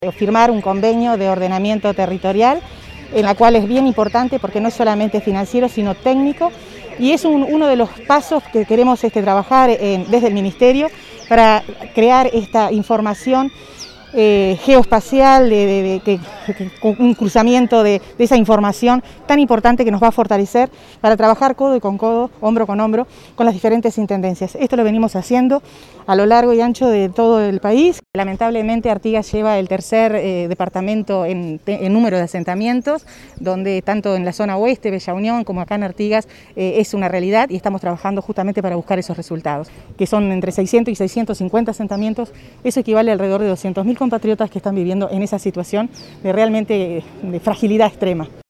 Firmar un convenio de ordenamiento territorial, en la cual es bien importante porque no es solamente financiero, sino técnico, y es uno de los pasos que queremos trabajar desde el Ministerio para crear esta información geoespacial, un cruzamiento de esa información tan importante que nos va a fortalecer para trabajar codo con codo, hombro con hombro, con las diferentes intendencias. Esto lo venimos haciendo a lo largo y ancho de todo el país. Lamentablemente Artigas lleva el tercer departamento en número de asentamientos, donde tanto en la zona oeste, Bella Unión, como acá en Artigas es una realidad, y estamos trabajando justamente para buscar esos resultados, que son entre 600 y 650 asentamientos. Eso equivale a alrededor de 200.000 compatriotas que están viviendo en esa situación de realmente de fragilidad extrema.